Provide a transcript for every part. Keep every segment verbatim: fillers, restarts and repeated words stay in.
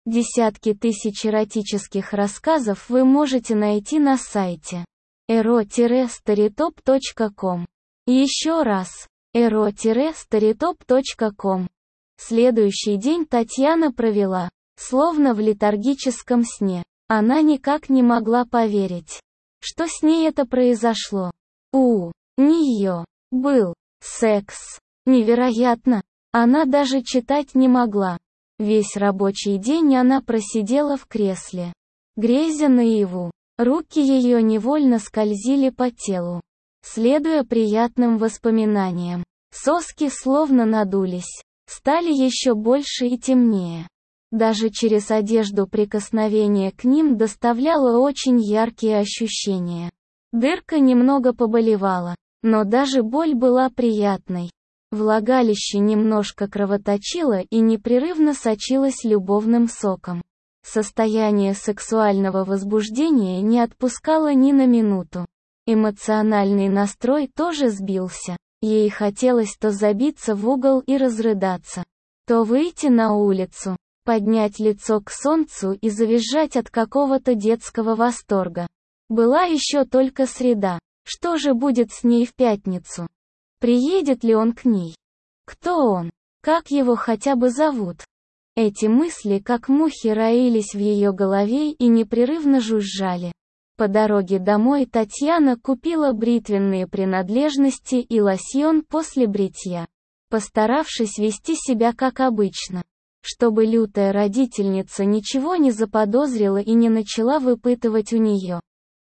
Десятки тысяч эротических рассказов вы можете найти на сайте эро старитоп точка ком. Еще раз, эро старитоп точка ком. Следующий день Татьяна провела, словно в летаргическом сне. Она никак не могла поверить, что с ней это произошло. У нее был секс. Невероятно. Она даже читать не могла. Весь рабочий день она просидела в кресле, грезя наяву. Руки ее невольно скользили по телу, следуя приятным воспоминаниям. Соски словно надулись, стали еще больше и темнее. Даже через одежду прикосновение к ним доставляло очень яркие ощущения. Дырка немного поболевала, но даже боль была приятной. Влагалище немножко кровоточило и непрерывно сочилось любовным соком. Состояние сексуального возбуждения не отпускало ни на минуту. Эмоциональный настрой тоже сбился. Ей хотелось то забиться в угол и разрыдаться, то выйти на улицу, поднять лицо к солнцу и завизжать от какого-то детского восторга. Была еще только среда. Что же будет с ней в пятницу? Приедет ли он к ней? Кто он? Как его хотя бы зовут? Эти мысли как мухи роились в ее голове и непрерывно жужжали. По дороге домой Татьяна купила бритвенные принадлежности и лосьон после бритья, постаравшись вести себя как обычно, чтобы лютая родительница ничего не заподозрила и не начала выпытывать у нее,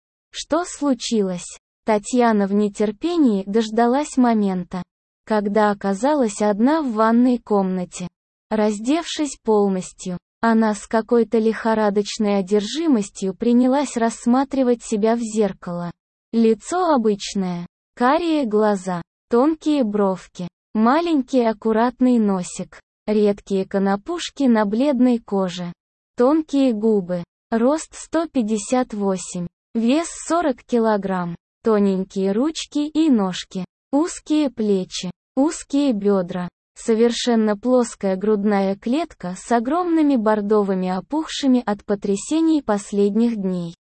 что случилось. Татьяна в нетерпении дождалась момента, когда оказалась одна в ванной комнате. Раздевшись полностью, она с какой-то лихорадочной одержимостью принялась рассматривать себя в зеркало. Лицо обычное, карие глаза, тонкие бровки, маленький аккуратный носик, редкие конопушки на бледной коже, тонкие губы, рост сто пятьдесят восемь, вес сорок килограмм. Тоненькие ручки и ножки, узкие плечи, узкие бедра, совершенно плоская грудная клетка с огромными бордовыми опухшими от потрясений последних дней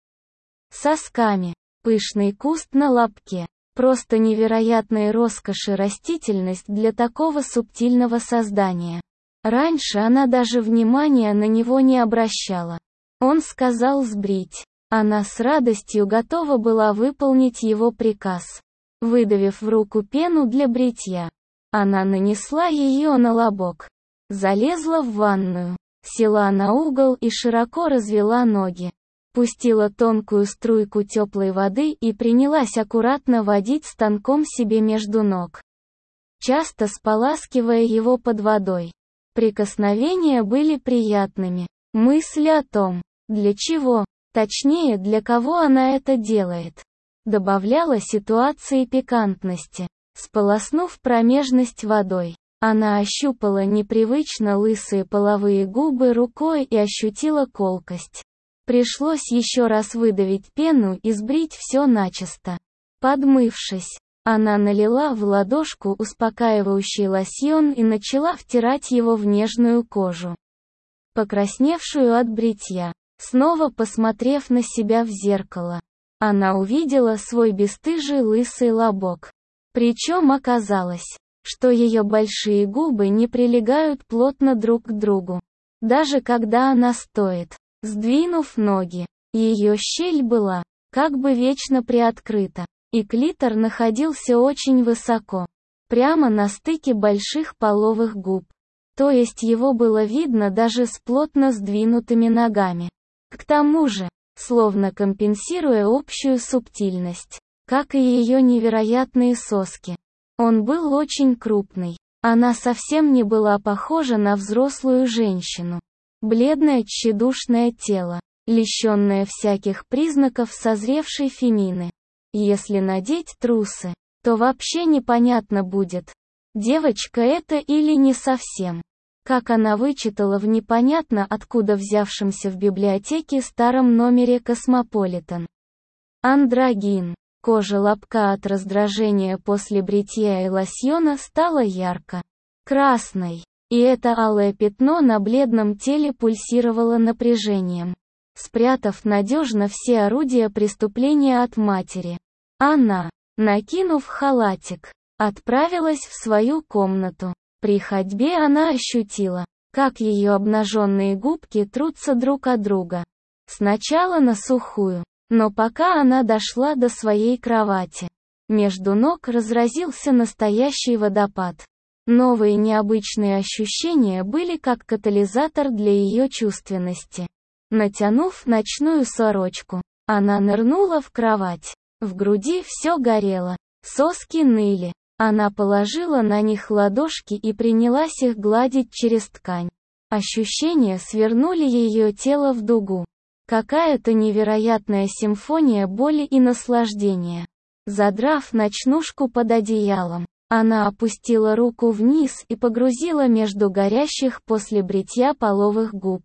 сосками, пышный куст на лобке, просто невероятной роскоши растительность для такого субтильного создания. Раньше она даже внимания на него не обращала. Он сказал сбрить. Она с радостью готова была выполнить его приказ. Выдавив в руку пену для бритья, она нанесла ее на лобок. Залезла в ванную, села на угол и широко развела ноги. Пустила тонкую струйку теплой воды и принялась аккуратно водить станком себе между ног, часто споласкивая его под водой. Прикосновения были приятными. Мысли о том, для чего, точнее, для кого она это делает, добавляла ситуации пикантности. Сполоснув промежность водой, она ощупала непривычно лысые половые губы рукой и ощутила колкость. Пришлось еще раз выдавить пену и сбрить все начисто. Подмывшись, она налила в ладошку успокаивающий лосьон и начала втирать его в нежную кожу, покрасневшую от бритья. Снова посмотрев на себя в зеркало, она увидела свой бесстыжий лысый лобок. Причем оказалось, что ее большие губы не прилегают плотно друг к другу. Даже когда она стоит, сдвинув ноги, ее щель была, как бы вечно приоткрыта, и клитор находился очень высоко, прямо на стыке больших половых губ. То есть его было видно даже с плотно сдвинутыми ногами. К тому же, словно компенсируя общую субтильность, как и ее невероятные соски, он был очень крупный. Она совсем не была похожа на взрослую женщину. Бледное тщедушное тело, лишенное всяких признаков созревшей фемины. Если надеть трусы, то вообще непонятно будет, девочка это или не совсем. Как она вычитала в непонятно откуда взявшемся в библиотеке старом номере «Космополитен». Андрогин. Кожа лобка от раздражения после бритья и лосьона стала ярко красной. И это алое пятно на бледном теле пульсировало напряжением. Спрятав надежно все орудия преступления от матери, она, накинув халатик, отправилась в свою комнату. При ходьбе она ощутила, как ее обнаженные губки трутся друг от друга. Сначала на сухую, но пока она дошла до своей кровати, между ног разразился настоящий водопад. Новые необычные ощущения были как катализатор для ее чувственности. Натянув ночную сорочку, она нырнула в кровать. В груди все горело, соски ныли. Она положила на них ладошки и принялась их гладить через ткань. Ощущения свернули ее тело в дугу. Какая-то невероятная симфония боли и наслаждения. Задрав ночнушку под одеялом, она опустила руку вниз и погрузила между горящих после бритья половых губ.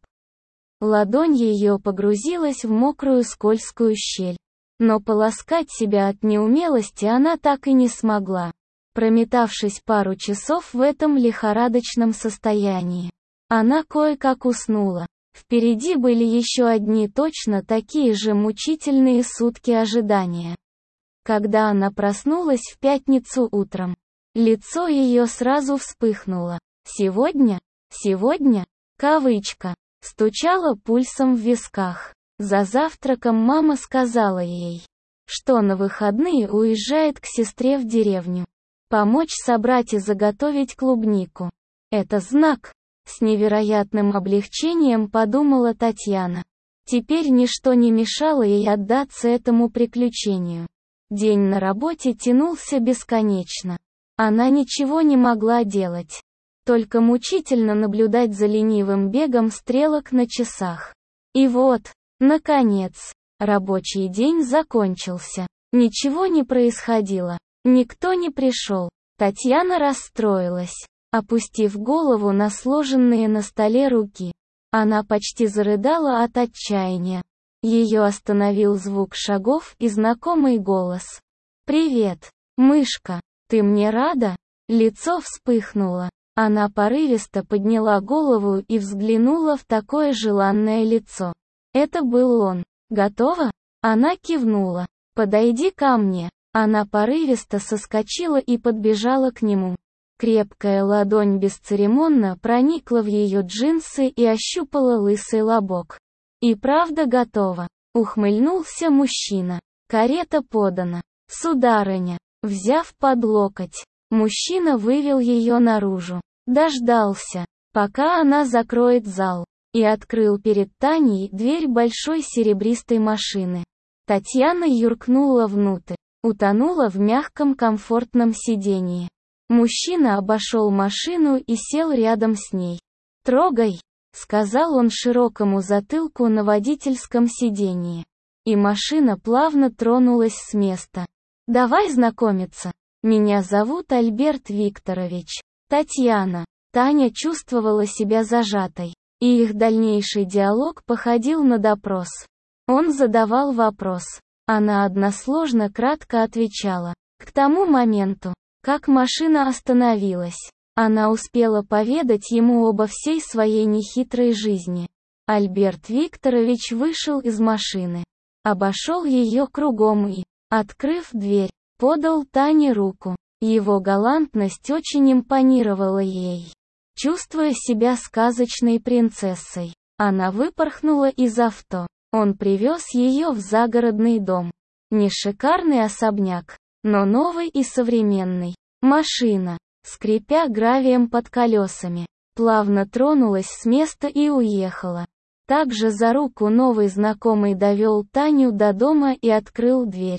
Ладонь ее погрузилась в мокрую скользкую щель. Но полоскать себя от неумелости она так и не смогла, прометавшись пару часов в этом лихорадочном состоянии. Она кое-как уснула. Впереди были еще одни точно такие же мучительные сутки ожидания. Когда она проснулась в пятницу утром, лицо ее сразу вспыхнуло. «Сегодня? Сегодня?» Кавычка. Стучала пульсом в висках. За завтраком мама сказала ей, что на выходные уезжает к сестре в деревню. Помочь собрать и заготовить клубнику. Это знак. С невероятным облегчением подумала Татьяна. Теперь ничто не мешало ей отдаться этому приключению. День на работе тянулся бесконечно. Она ничего не могла делать. Только мучительно наблюдать за ленивым бегом стрелок на часах. И вот, наконец, рабочий день закончился. Ничего не происходило. Никто не пришел. Татьяна расстроилась, опустив голову на сложенные на столе руки. Она почти зарыдала от отчаяния. Ее остановил звук шагов и знакомый голос. «Привет, мышка, ты мне рада?» Лицо вспыхнуло. Она порывисто подняла голову и взглянула в такое желанное лицо. Это был он. «Готова?» Она кивнула. «Подойди ко мне». Она порывисто соскочила и подбежала к нему. Крепкая ладонь бесцеремонно проникла в ее джинсы и ощупала лысый лобок. «И правда готова», — ухмыльнулся мужчина. «Карета подана. Сударыня». Взяв под локоть, мужчина вывел ее наружу. Дождался, пока она закроет зал, и открыл перед Таней дверь большой серебристой машины. Татьяна юркнула внутрь, утонула в мягком комфортном сидении. Мужчина обошел машину и сел рядом с ней. «Трогай», — сказал он широкому затылку на водительском сидении. И машина плавно тронулась с места. «Давай знакомиться. Меня зовут Альберт Викторович». Татьяна. Таня чувствовала себя зажатой, и их дальнейший диалог походил на допрос. Он задавал вопрос. Она односложно кратко отвечала. К тому моменту, как машина остановилась, она успела поведать ему обо всей своей нехитрой жизни. Альберт Викторович вышел из машины, обошел ее кругом и, открыв дверь, подал Тане руку. Его галантность очень импонировала ей. Чувствуя себя сказочной принцессой, она выпорхнула из авто. Он привез ее в загородный дом. Не шикарный особняк, но новый и современный. Машина, скрипя гравием под колесами, плавно тронулась с места и уехала. Также за руку новый знакомый довел Таню до дома и открыл дверь.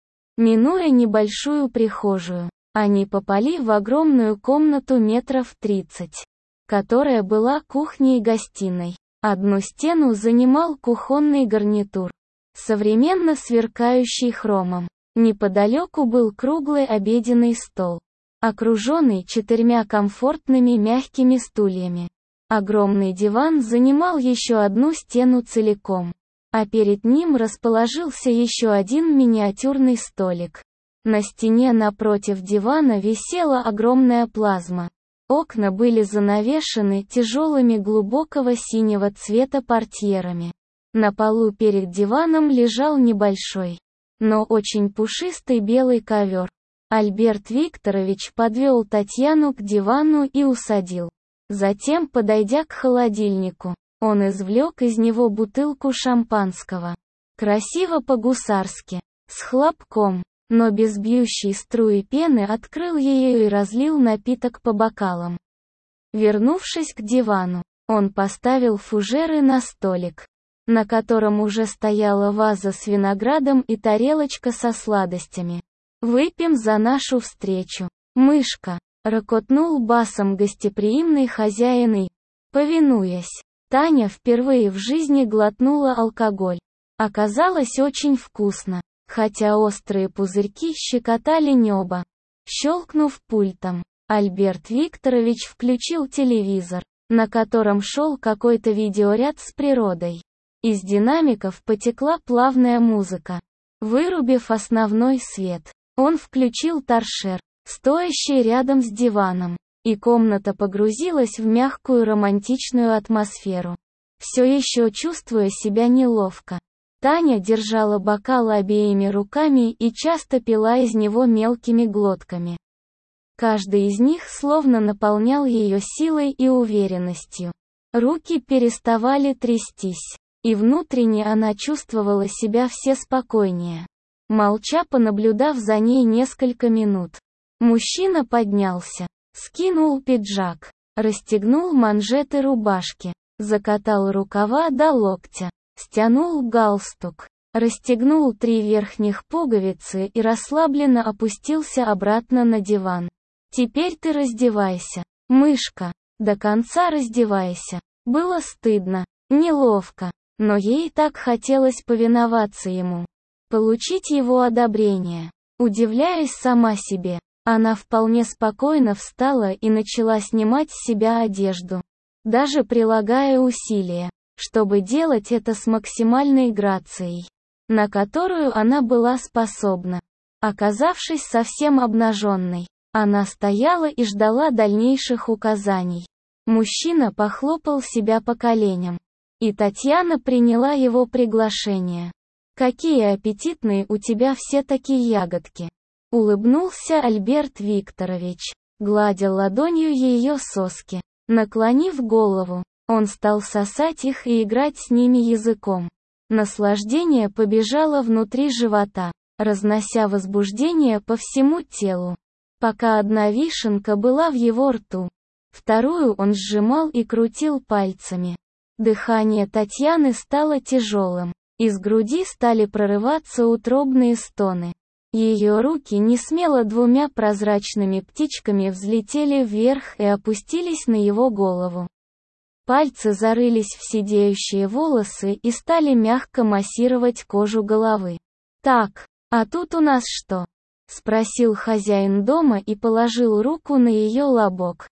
Минуя небольшую прихожую, они попали в огромную комнату метров тридцать, которая была кухней и гостиной. Одну стену занимал кухонный гарнитур, современно сверкающий хромом. Неподалеку был круглый обеденный стол, окруженный четырьмя комфортными мягкими стульями. Огромный диван занимал еще одну стену целиком, а перед ним расположился еще один миниатюрный столик. На стене напротив дивана висела огромная плазма, Окна были занавешены тяжелыми глубокого синего цвета портьерами. На полу перед диваном лежал небольшой, но очень пушистый белый ковер. Альберт Викторович подвел Татьяну к дивану и усадил. Затем, подойдя к холодильнику, он извлек из него бутылку шампанского. Красиво по-гусарски, с хлопком, но без бьющей струи пены, открыл ее и разлил напиток по бокалам. Вернувшись к дивану, он поставил фужеры на столик, на котором уже стояла ваза с виноградом и тарелочка со сладостями. «Выпьем за нашу встречу, мышка», — рокотнул басом гостеприимный хозяин и, повинуясь, Таня впервые в жизни глотнула алкоголь. Оказалось очень вкусно, хотя острые пузырьки щекотали небо. Щелкнув пультом, Альберт Викторович включил телевизор, на котором шел какой-то видеоряд с природой. Из динамиков потекла плавная музыка. Вырубив основной свет, он включил торшер, стоящий рядом с диваном, и комната погрузилась в мягкую романтичную атмосферу. Все еще чувствуя себя неловко, Таня держала бокал обеими руками и часто пила из него мелкими глотками. Каждый из них словно наполнял ее силой и уверенностью. Руки переставали трястись, и внутренне она чувствовала себя все спокойнее. Молча понаблюдав за ней несколько минут, мужчина поднялся, скинул пиджак, расстегнул манжеты рубашки, закатал рукава до локтя, стянул галстук, расстегнул три верхних пуговицы и расслабленно опустился обратно на диван. «Теперь ты раздевайся, мышка, до конца раздевайся». Было стыдно, неловко, но ей так хотелось повиноваться ему, получить его одобрение. Удивляясь сама себе, она вполне спокойно встала и начала снимать с себя одежду, даже прилагая усилия, чтобы делать это с максимальной грацией, на которую она была способна. Оказавшись совсем обнаженной, она стояла и ждала дальнейших указаний. Мужчина похлопал себя по коленям, и Татьяна приняла его приглашение. «Какие аппетитные у тебя все такие ягодки!» — улыбнулся Альберт Викторович, гладя ладонью ее соски. Наклонив голову, он стал сосать их и играть с ними языком. Наслаждение побежало внутри живота, разнося возбуждение по всему телу. Пока одна вишенка была в его рту, вторую он сжимал и крутил пальцами. Дыхание Татьяны стало тяжелым. Из груди стали прорываться утробные стоны. Ее руки несмело двумя прозрачными птичками взлетели вверх и опустились на его голову. Пальцы зарылись в сидеющие волосы и стали мягко массировать кожу головы. «Так, а тут у нас что?» — спросил хозяин дома и положил руку на ее лобок.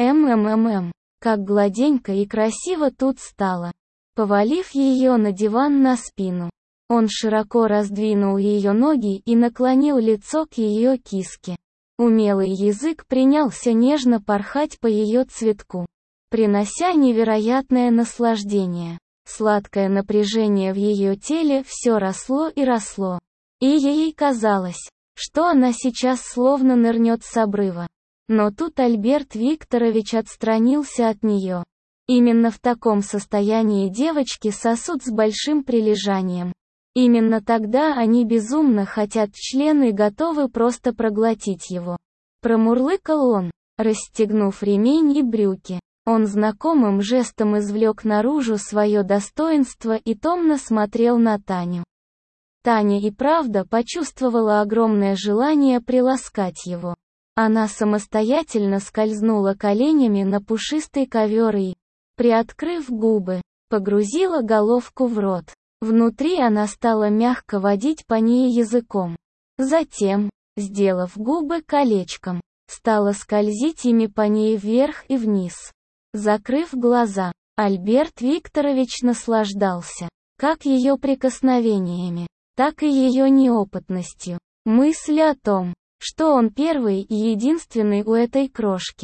«Мммм, как гладенько и красиво тут стало». Повалив ее на диван на спину, он широко раздвинул ее ноги и наклонил лицо к ее киске. Умелый язык принялся нежно порхать по ее цветку, принося невероятное наслаждение. Сладкое напряжение в ее теле все росло и росло. И ей казалось, что она сейчас словно нырнет с обрыва. Но тут Альберт Викторович отстранился от нее. Именно в таком состоянии девочки сосут с большим прилежанием. Именно тогда они безумно хотят член и готовы просто проглотить его. Промурлыкал он, расстегнув ремень и брюки. Он знакомым жестом извлек наружу свое достоинство и томно смотрел на Таню. Таня и правда почувствовала огромное желание приласкать его. Она самостоятельно скользнула коленями на пушистый ковер и, приоткрыв губы, погрузила головку в рот. Внутри она стала мягко водить по ней языком. Затем, сделав губы колечком, стала скользить ими по ней вверх и вниз. Закрыв глаза, Альберт Викторович наслаждался, как ее прикосновениями, так и ее неопытностью. Мысль о том, что он первый и единственный у этой крошки,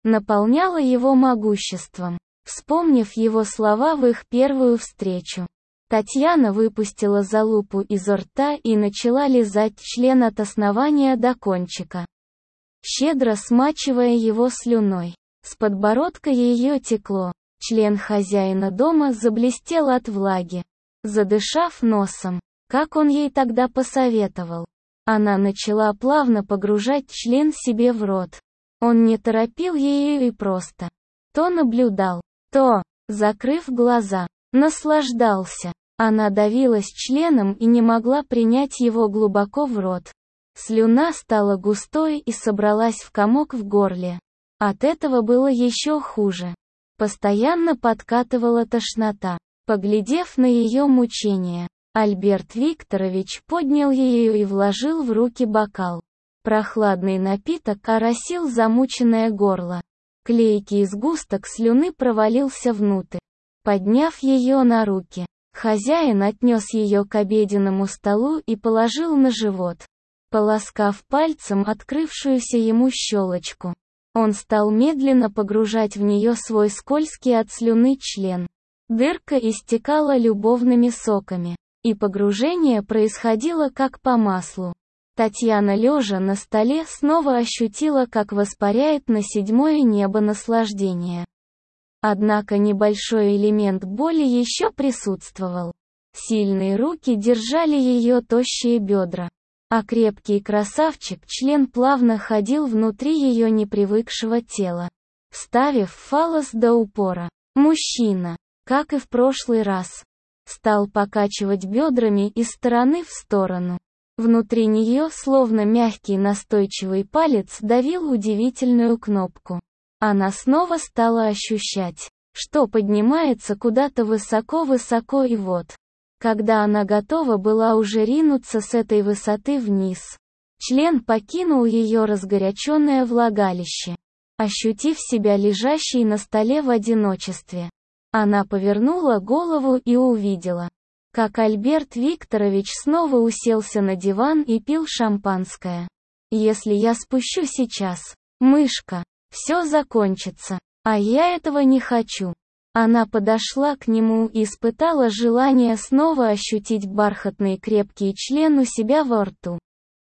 наполняла его могуществом. Вспомнив его слова в их первую встречу, Татьяна выпустила залупу изо рта и начала лизать член от основания до кончика, щедро смачивая его слюной. С подбородка ее текло. Член хозяина дома заблестел от влаги. Задышав носом, как он ей тогда посоветовал, она начала плавно погружать член себе в рот. Он не торопил ее и просто то наблюдал, то, закрыв глаза, наслаждался. Она давилась членом и не могла принять его глубоко в рот. Слюна стала густой и собралась в комок в горле. От этого было еще хуже. Постоянно подкатывала тошнота. Поглядев на ее мучения, Альберт Викторович поднял ее и вложил в руки бокал. Прохладный напиток оросил замученное горло. Клейкий сгусток слюны провалился внутрь. Подняв ее на руки, хозяин отнес ее к обеденному столу и положил на живот, полоскав пальцем открывшуюся ему щелочку. Он стал медленно погружать в нее свой скользкий от слюны член. Дырка истекала любовными соками, и погружение происходило как по маслу. Татьяна, лежа на столе, снова ощутила, как воспаряет на седьмое небо наслаждение. Однако небольшой элемент боли еще присутствовал. Сильные руки держали ее тощие бедра, а крепкий красавчик-член плавно ходил внутри ее непривыкшего тела, вставив фаллос до упора. Мужчина, как и в прошлый раз, стал покачивать бедрами из стороны в сторону. Внутри нее, словно мягкий настойчивый палец, давил удивительную кнопку. Она снова стала ощущать, что поднимается куда-то высоко-высоко, и вот, когда она готова была уже ринуться с этой высоты вниз, член покинул ее разгоряченное влагалище. Ощутив себя лежащей на столе в одиночестве, она повернула голову и увидела, как Альберт Викторович снова уселся на диван и пил шампанское. «Если я спущу сейчас, мышка, все закончится, а я этого не хочу». Она подошла к нему и испытала желание снова ощутить бархатный крепкий член у себя во рту.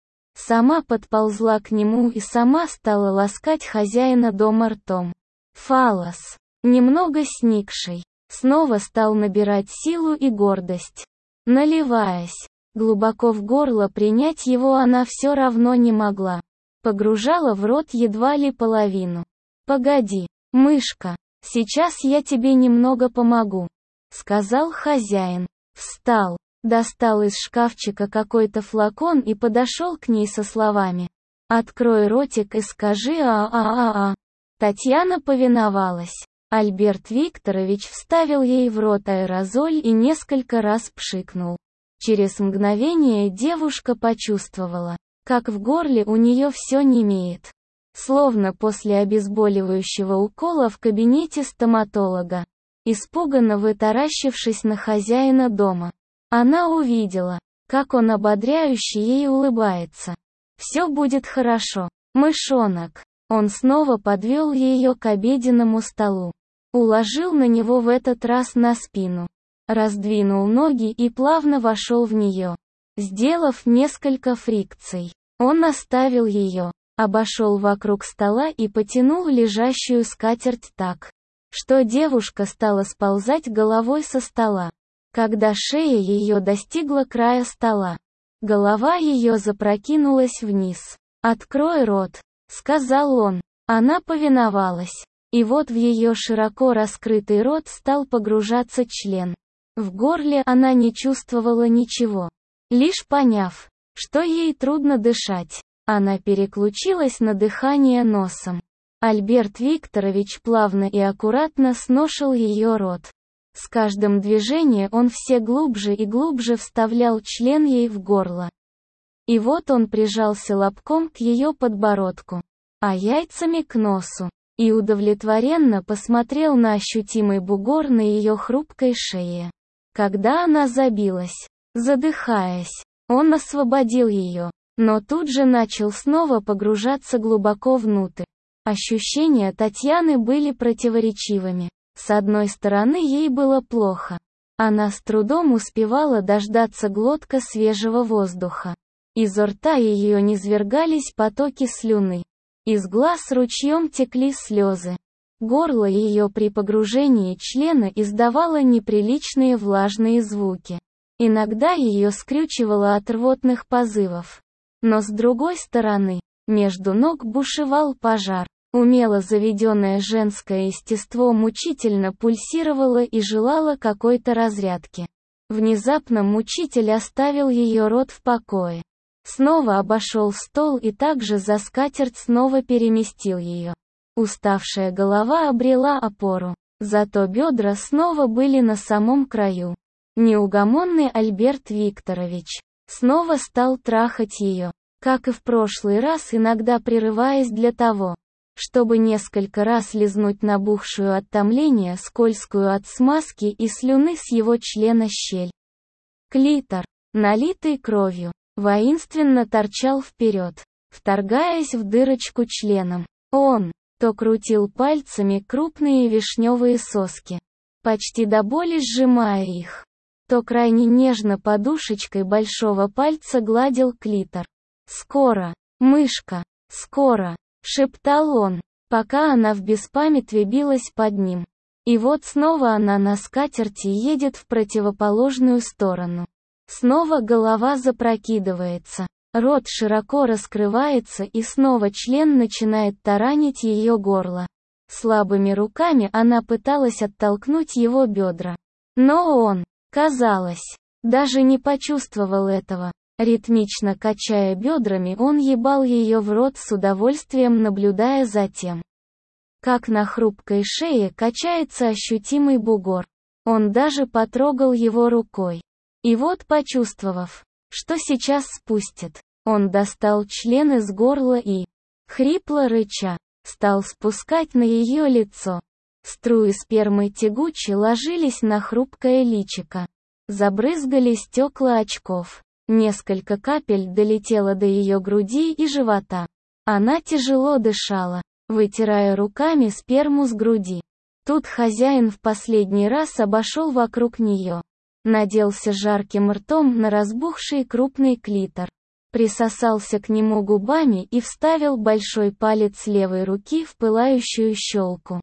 Сама подползла к нему и сама стала ласкать хозяина дома ртом. Фаллос, немного сникший, снова стал набирать силу и гордость. Наливаясь глубоко в горло, принять его она все равно не могла. Погружала в рот едва ли половину. «Погоди, мышка, сейчас я тебе немного помогу», — сказал хозяин. Встал, достал из шкафчика какой-то флакон и подошел к ней со словами: «Открой ротик и скажи а-а-а-а». Татьяна повиновалась. Альберт Викторович вставил ей в рот аэрозоль и несколько раз пшикнул. Через мгновение девушка почувствовала, как в горле у нее все немеет. Словно после обезболивающего укола в кабинете стоматолога. Испуганно вытаращившись на хозяина дома, она увидела, как он ободряюще ей улыбается. «Все будет хорошо, мышонок». Он снова подвел ее к обеденному столу. Уложил на него в этот раз на спину. Раздвинул ноги и плавно вошел в нее. Сделав несколько фрикций, он оставил ее, обошел вокруг стола и потянул лежащую скатерть так, что девушка стала сползать головой со стола. Когда шея ее достигла края стола, голова ее запрокинулась вниз. «Открой рот», — сказал он. Она повиновалась. И вот в ее широко раскрытый рот стал погружаться член. В горле она не чувствовала ничего. Лишь поняв, что ей трудно дышать, она переключилась на дыхание носом. Альберт Викторович плавно и аккуратно сношил ее рот. С каждым движением он все глубже и глубже вставлял член ей в горло. И вот он прижался лобком к ее подбородку, а яйцами к носу, и удовлетворенно посмотрел на ощутимый бугор на ее хрупкой шее. Когда она забилась, задыхаясь, он освободил ее, но тут же начал снова погружаться глубоко внутрь. Ощущения Татьяны были противоречивыми. С одной стороны, ей было плохо. Она с трудом успевала дождаться глотка свежего воздуха. Из рта ее низвергались потоки слюны. Из глаз ручьем текли слезы. Горло ее при погружении члена издавало неприличные влажные звуки. Иногда ее скрючивало от рвотных позывов. Но с другой стороны, между ног бушевал пожар. Умело заведенное женское естество мучительно пульсировало и желало какой-то разрядки. Внезапно мучитель оставил ее рот в покое. Снова обошел стол и также за скатерть снова переместил ее. Уставшая голова обрела опору. Зато бедра снова были на самом краю. Неугомонный Альберт Викторович снова стал трахать ее, как и в прошлый раз, иногда прерываясь для того, чтобы несколько раз лизнуть набухшую от томления скользкую от смазки и слюны с его члена щель. Клитор, налитый кровью, воинственно торчал вперед, вторгаясь в дырочку членом. Он то крутил пальцами крупные вишневые соски, почти до боли сжимая их, то крайне нежно подушечкой большого пальца гладил клитор. «Скоро, мышка, скоро!» — шептал он, пока она в беспамятстве билась под ним. И вот снова она на скатерти едет в противоположную сторону. Снова голова запрокидывается, рот широко раскрывается и снова член начинает таранить ее горло. Слабыми руками она пыталась оттолкнуть его бедра. Но он, казалось, даже не почувствовал этого. Ритмично качая бедрами, он ебал ее в рот с удовольствием, наблюдая за тем, как на хрупкой шее качается ощутимый бугор. Он даже потрогал его рукой. И вот, почувствовав, что сейчас спустит, он достал член из горла и, хрипло рыча, стал спускать на ее лицо. Струи спермы тягуче ложились на хрупкое личико. Забрызгали стекла очков. Несколько капель долетело до ее груди и живота. Она тяжело дышала, вытирая руками сперму с груди. Тут хозяин в последний раз обошел вокруг нее. Наделся жарким ртом на разбухший крупный клитор. Присосался к нему губами и вставил большой палец левой руки в пылающую щелку.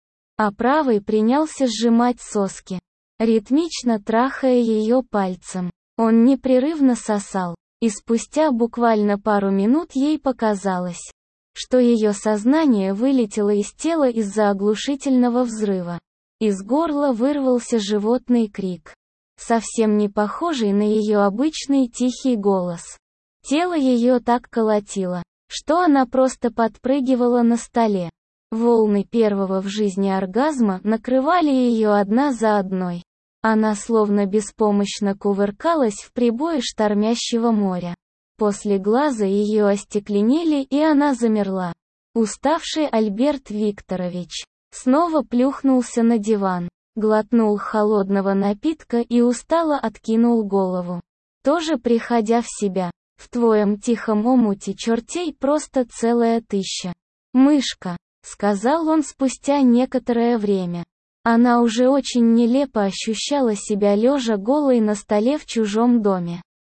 А правый принялся сжимать соски, ритмично трахая ее пальцем. Он непрерывно сосал, и спустя буквально пару минут ей показалось, что ее сознание вылетело из тела из-за оглушительного взрыва. Из горла вырвался животный крик, совсем не похожий на ее обычный тихий голос. Тело ее так колотило, что она просто подпрыгивала на столе. Волны первого в жизни оргазма накрывали ее одна за одной. Она словно беспомощно кувыркалась в прибое штормящего моря. После глаза ее остекленели, и она замерла. Уставший Альберт Викторович снова плюхнулся на диван, глотнул холодного напитка и устало откинул голову, тоже приходя в себя. В твоем тихом омуте чертей просто целая тысяча. «Мышка», — сказал он спустя некоторое время. Она уже очень нелепо ощущала себя лежа голой на столе в чужом доме.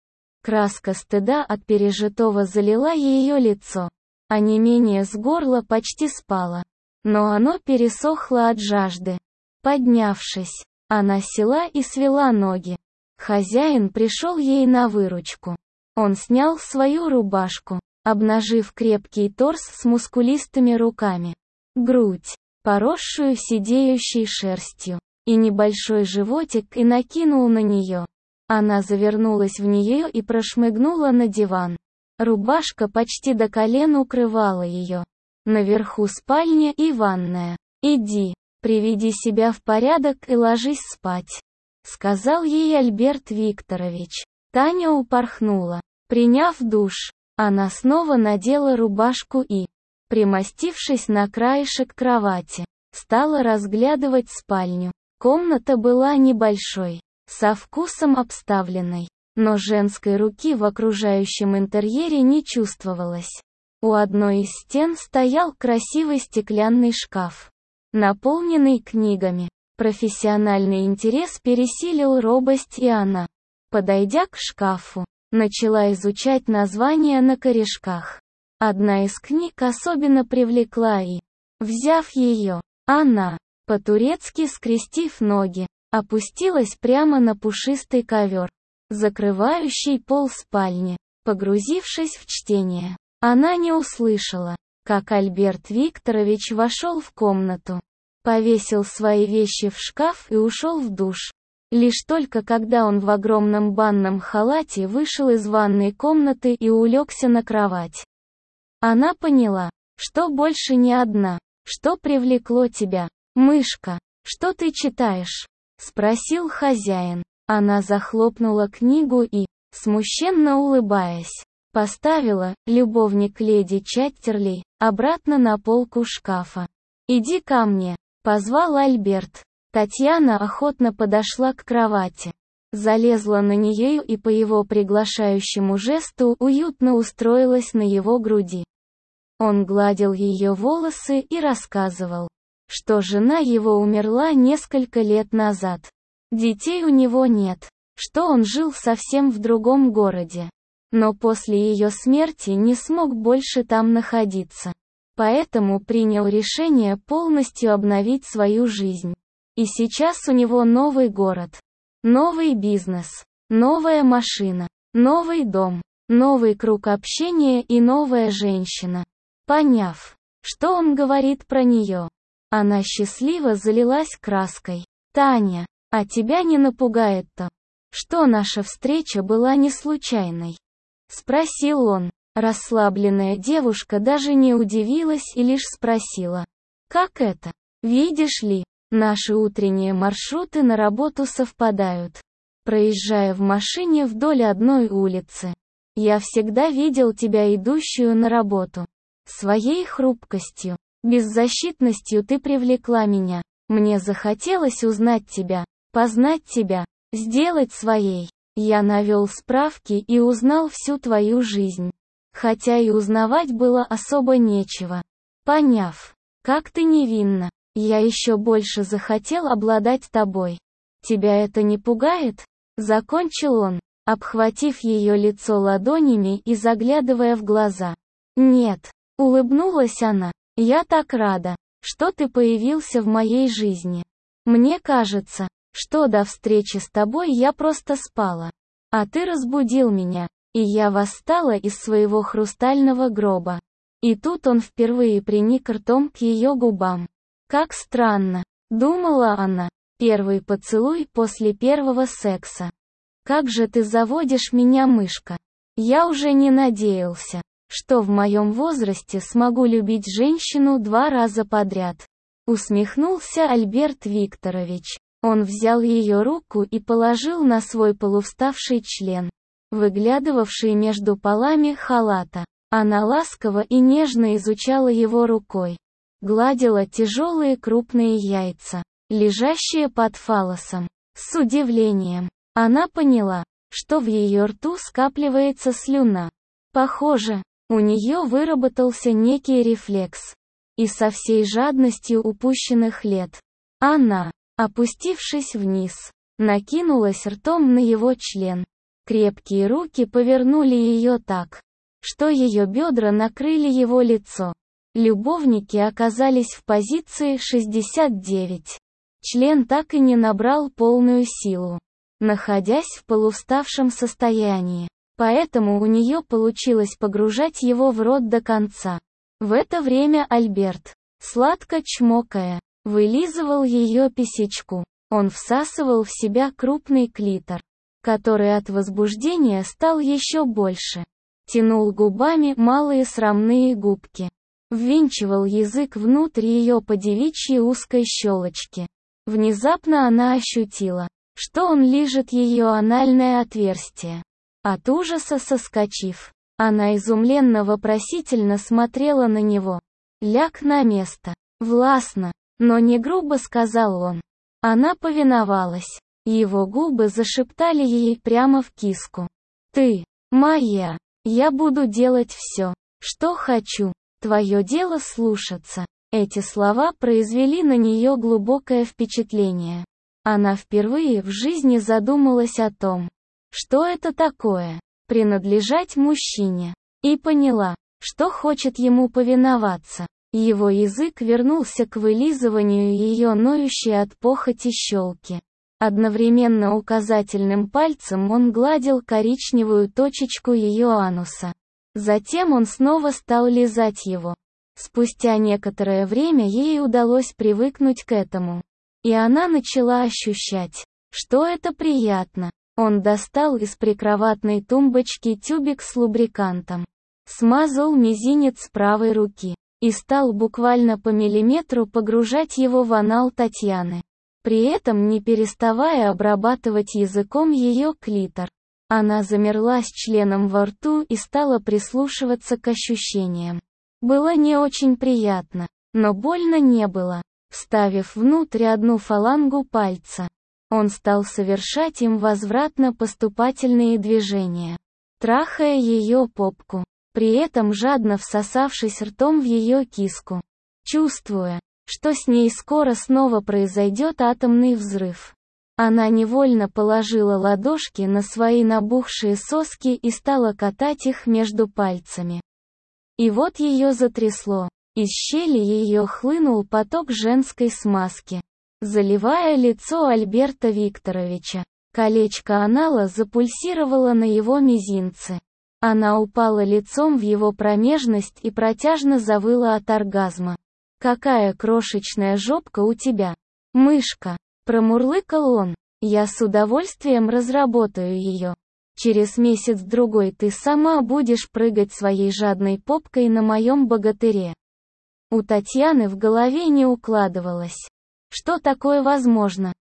Краска стыда от пережитого залила ее лицо. Онемение с горла почти спало. Но оно пересохло от жажды. Поднявшись, она села и свела ноги. Хозяин пришел ей на выручку. Он снял свою рубашку, обнажив крепкий торс с мускулистыми руками, грудь, поросшую сидеющей шерстью, и небольшой животик, и накинул на нее. Она завернулась в нее и прошмыгнула на диван. Рубашка почти до колен укрывала ее. Наверху спальня и ванная. «Иди, приведи себя в порядок и ложись спать», — сказал ей Альберт Викторович. Таня упорхнула. Приняв душ, она снова надела рубашку и, примостившись на краешек кровати, стала разглядывать спальню. Комната была небольшой, со вкусом обставленной, но женской руки в окружающем интерьере не чувствовалось. У одной из стен стоял красивый стеклянный шкаф, наполненный книгами. Профессиональный интерес пересилил робость, и она, подойдя к шкафу, начала изучать названия на корешках. Одна из книг особенно привлекла и, взяв ее, она, по-турецки скрестив ноги, опустилась прямо на пушистый ковер, закрывающий пол спальни. Погрузившись в чтение, она не услышала, как Альберт Викторович вошел в комнату, повесил свои вещи в шкаф и ушел в душ. Лишь только когда он в огромном банном халате вышел из ванной комнаты и улегся на кровать, она поняла, что больше не одна. «Что привлекло тебя, мышка? Что ты читаешь?» — спросил хозяин. Она захлопнула книгу и, смущенно улыбаясь, поставила «Любовник леди Чаттерли» обратно на полку шкафа. «Иди ко мне», — позвал Альберт. Татьяна охотно подошла к кровати, залезла на нее и по его приглашающему жесту уютно устроилась на его груди. Он гладил ее волосы и рассказывал, что жена его умерла несколько лет назад. Детей у него нет, что он жил совсем в другом городе. Но после ее смерти не смог больше там находиться. Поэтому принял решение полностью обновить свою жизнь. И сейчас у него новый город, новый бизнес, новая машина, новый дом, новый круг общения и новая женщина. Поняв, что он говорит про нее, она счастливо залилась краской. «Таня, а тебя не напугает то, что наша встреча была не случайной?» — спросил он. Расслабленная девушка даже не удивилась и лишь спросила: «Как это? Видишь ли, наши утренние маршруты на работу совпадают. Проезжая в машине вдоль одной улицы, я всегда видел тебя идущую на работу. Своей хрупкостью, беззащитностью ты привлекла меня. Мне захотелось узнать тебя, познать тебя, сделать своей. Я навел справки и узнал всю твою жизнь. Хотя и узнавать было особо нечего. Поняв, как ты невинна, я еще больше захотел обладать тобой. Тебя это не пугает?» Закончил он, обхватив ее лицо ладонями и заглядывая в глаза. «Нет», — улыбнулась она, — «я так рада, что ты появился в моей жизни. Мне кажется, что до встречи с тобой я просто спала. А ты разбудил меня, и я восстала из своего хрустального гроба». И тут он впервые приник ртом к ее губам. «Как странно», — думала она, — «первый поцелуй после первого секса. Как же ты заводишь меня, мышка. Я уже не надеялся, что в моем возрасте смогу любить женщину два раза подряд». Усмехнулся Альберт Викторович. Он взял ее руку и положил на свой полувставший член, выглядывавший между полами халата. Она ласково и нежно изучала его рукой, гладила тяжелые крупные яйца, лежащие под фаллосом. С удивлением она поняла, что в ее рту скапливается слюна. Похоже, у нее выработался некий рефлекс. И со всей жадностью упущенных лет, она, опустившись вниз, накинулась ртом на его член. Крепкие руки повернули ее так, что ее бедра накрыли его лицо. Любовники оказались в позиции шестьдесят девять. Член так и не набрал полную силу, находясь в полувставшем состоянии. Поэтому у нее получилось погружать его в рот до конца. В это время Альберт, сладко чмокая, вылизывал ее писечку. Он всасывал в себя крупный клитор, который от возбуждения стал еще больше. Тянул губами малые срамные губки. Ввинчивал язык внутрь ее по девичьей узкой щелочки. Внезапно она ощутила, что он лижет ее анальное отверстие. От ужаса соскочив, она изумленно-вопросительно смотрела на него. «Ляг на место». Властно, но не грубо сказал он. Она повиновалась. Его губы зашептали ей прямо в киску: «Ты моя. Я буду делать все, Что хочу. Твое дело слушаться. Эти слова произвели на нее глубокое впечатление. Она впервые в жизни задумалась о том, что это такое – принадлежать мужчине. И поняла, что хочет ему повиноваться. Его язык вернулся к вылизыванию ее ноющей от похоти щелки. Одновременно указательным пальцем он гладил коричневую точечку ее ануса. Затем он снова стал лизать его. Спустя некоторое время ей удалось привыкнуть к этому. И она начала ощущать, что это приятно. Он достал из прикроватной тумбочки тюбик с лубрикантом. Смазал мизинец правой руки. И стал буквально по миллиметру погружать его в анал Татьяны. При этом не переставая обрабатывать языком ее клитор. Она замерла с членом во рту и стала прислушиваться к ощущениям. Было не очень приятно, но больно не было. Вставив внутрь одну фалангу пальца, он стал совершать им возвратно-поступательные движения, трахая ее попку, при этом жадно всосавшись ртом в ее киску, чувствуя, что с ней скоро снова произойдет атомный взрыв. Она невольно положила ладошки на свои набухшие соски и стала катать их между пальцами. И вот ее затрясло. Из щели ее хлынул поток женской смазки, заливая лицо Альберта Викторовича. Колечко анала запульсировало на его мизинце. Она упала лицом в его промежность и протяжно завыла от оргазма. «Какая крошечная жопка у тебя, мышка!» Промурлыкал он. «Я с удовольствием разработаю ее. Через месяц-другой ты сама будешь прыгать своей жадной попкой на моем богатыре». У Татьяны в голове не укладывалось. Что такое возможно?